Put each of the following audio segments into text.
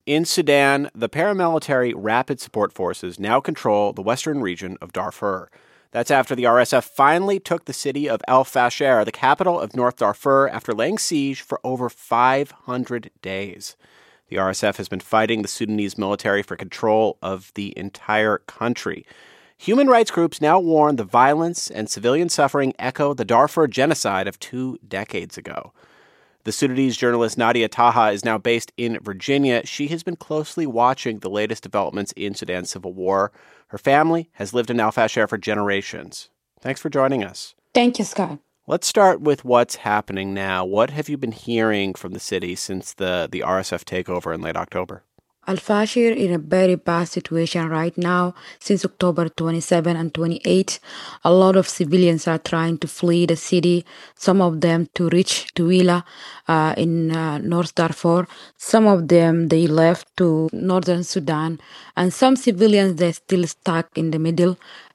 In Sudan, the paramilitary Rapid Support Forces now control the western region of Darfur. That's after the RSF finally took the city of El Fasher, the capital of North Darfur, after laying siege for over 500 days. The RSF has been fighting the Sudanese military for control of the entire country. Human rights groups now warn the violence and civilian suffering echo the Darfur genocide of 2 decades ago. The Sudanese journalist Nadia Taha is now based in Virginia. She has been closely watching the latest developments in Sudan's civil war. Her family has lived in Al Fasher for generations. Thanks for joining us. Thank you, Scott. Let's start with what's happening now. What have you been hearing from the city since the RSF takeover in late October? Al Fasher in a very bad situation right now. Since October 27 and 28, a lot of civilians are trying to flee the city, some of them to reach Tuila in North Darfur. Some of them, they left to northern Sudan. And some civilians, they're still stuck in the middle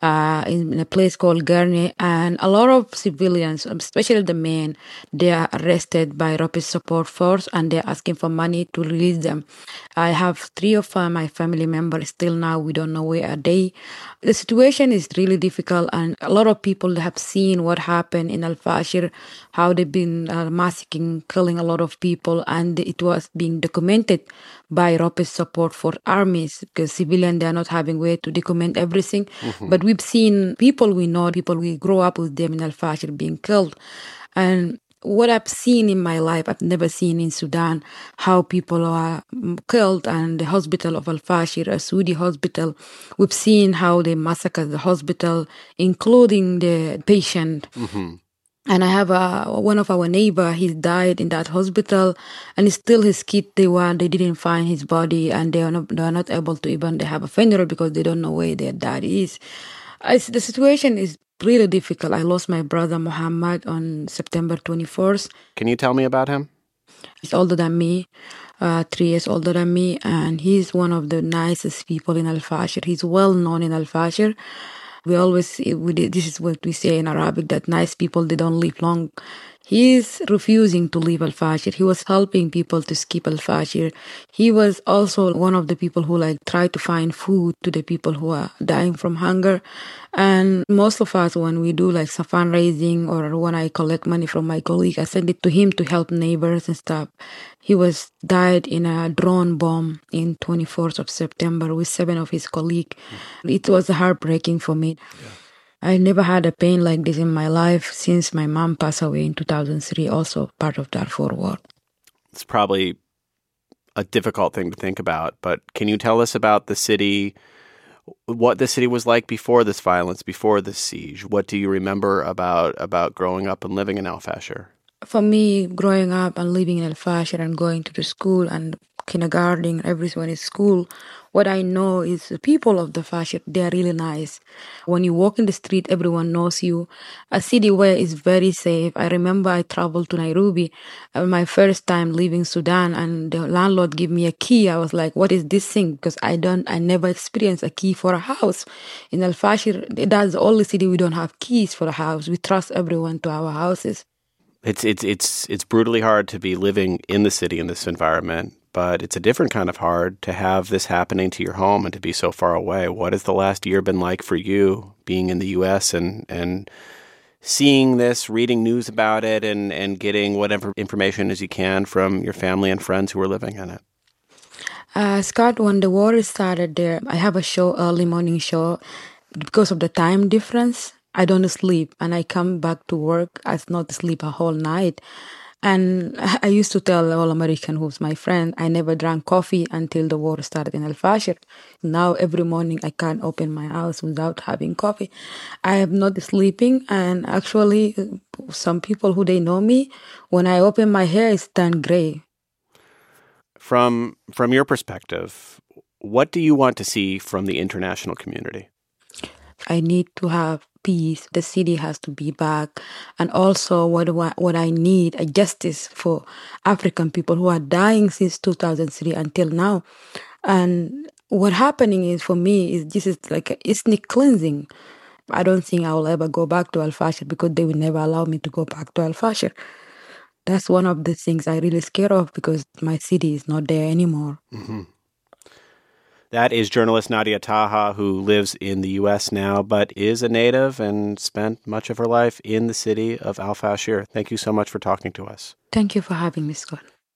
in a place called Gurney. And a lot of civilians, especially the men, they are arrested by Rapid Support Force and they're asking for money to release them. I have 3 of my family members still now. We don't know where are they. The situation is really difficult, and a lot of people have seen what happened in Al Fasher, how they've been massacring, killing a lot of people, and it was being documented by Rapid Support for armies because civilians, they are not having way to document everything. Mm-hmm. But we've seen people we know, people we grow up with them in Al Fasher being killed. And what I've seen in my life, I've never seen in Sudan, how people are killed, and the hospital of Al Fasher, a Saudi hospital, we've seen how they massacred the hospital, including the patient. Mm-hmm. And I have one of our neighbor, he died in that hospital, and still his kid, they didn't find his body, and they are not able to even have a funeral because they don't know where their dad is. The situation is really difficult. I lost my brother Muhammad on September 21st. Can you tell me about him? He's older than me, 3 years older than me, and he's one of the nicest people in Al Fasher. He's well known in Al Fasher. This is what we say in Arabic, that nice people, they don't live long. He's refusing to leave Al Fasher. He was helping people to skip Al Fasher. He was also one of the people who tried to find food to the people who are dying from hunger. And most of us, when we do some fundraising or when I collect money from my colleague, I send it to him to help neighbors and stuff. He died in a drone bomb in 24th of September with 7 of his colleagues. It was heartbreaking for me. Yeah. I never had a pain like this in my life since my mom passed away in 2003, also part of Darfur War. It's probably a difficult thing to think about, but can you tell us about the city, what the city was like before this violence, before this siege? What do you remember about growing up and living in Al Fasher? For me, growing up and living in Al Fasher and going to the school and kindergarten, everyone is school, what I know is the people of the Fasher, they are really nice. When you walk in the street, everyone knows you. A city where it's very safe. I remember I traveled to Nairobi, my first time leaving Sudan, and the landlord gave me a key. I was like, what is this thing? Because I never experienced a key for a house. In Al Fasher, that's the only city we don't have keys for a house. We trust everyone to our houses. It's brutally hard to be living in the city in this environment, but it's a different kind of hard to have this happening to your home and to be so far away. What has the last year been like for you, being in the U.S. and seeing this, reading news about it, and getting whatever information as you can from your family and friends who are living in it? Scott, when the war started there, I have a show, early morning show. Because of the time difference, I don't sleep, and I come back to work. I not sleep a whole night. And I used to tell all American who's my friend, I never drank coffee until the war started in Al Fasher. Now every morning I can't open my house without having coffee. I am not sleeping, and actually some people who they know me, when I open my hair, it's turned gray. From your perspective, what do you want to see from the international community? I need to have peace. The city has to be back. And also what I need, a justice for African people who are dying since 2003 until now. And what happening is, for me, is this is like an ethnic cleansing. I don't think I will ever go back to Al Fasher because they will never allow me to go back to Al Fasher. That's one of the things I'm really scared of because my city is not there anymore. Mm-hmm. That is journalist Nadia Taha, who lives in the U.S. now, but is a native and spent much of her life in the city of Al-Fashir. Thank you so much for talking to us. Thank you for having me, Scott.